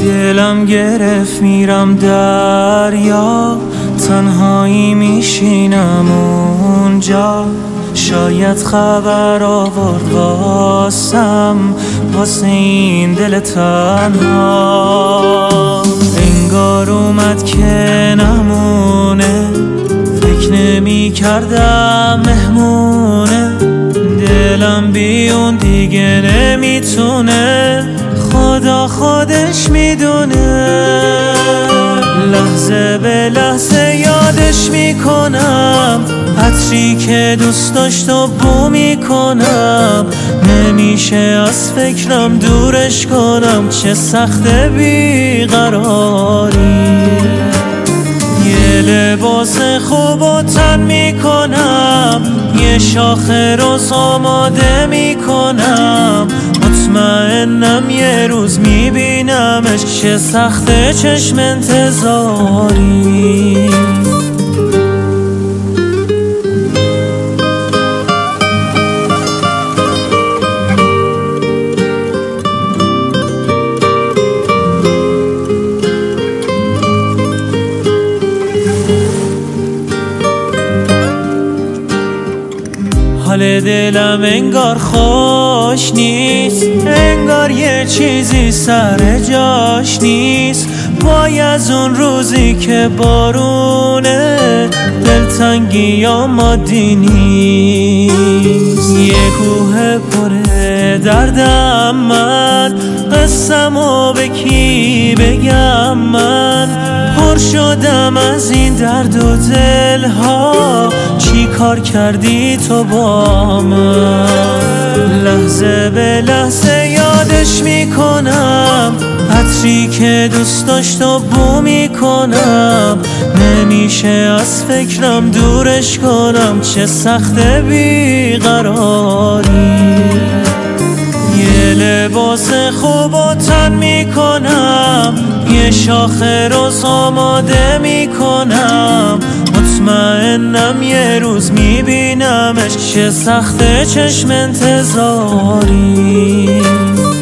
دلم گرفت میرم دریا، تنهایی میشینم اونجا. شاید خبر آورد واسم، واسه این دل تنها. انگار اومد که نمونه، فکر نمی کردم مهمونه. دلم بی اون دیگه نمیتونه، خدا خودش میدونه. لحظه به لحظه یادش میکنم، عطری که دوست داشت و بو میکنم. نمیشه از فکرم دورش کنم، چه سخت بیقراری. یه لباس خوب و تن میکنم، یه شاخه روز آماده میکنم. مطمئنم یه روز میبینمش، چه سخته چشم انتظاری. حال دلم انگار خوش نیست، انگار یه چیزی سر جاش نیست. وای از اون روزی که بارونه، دلتنگی یا مادی نیست. یه کوه پره دردم من، قصه‌مو به کی بگم من؟ پر شدم از این درد و دلها، چی کار کردی تو با من؟ لحظه به لحظه یادش میکنم، عطری که دوست داشت و بو میکنم. نمیشه از فکرم دورش کنم، چه سخت بیقراری. یه لباس خوب و تن میکنم، یه شاخه روز آماده میکنم. مطمئنم یه روز میبینمش، چه سخته چشم انتظاری.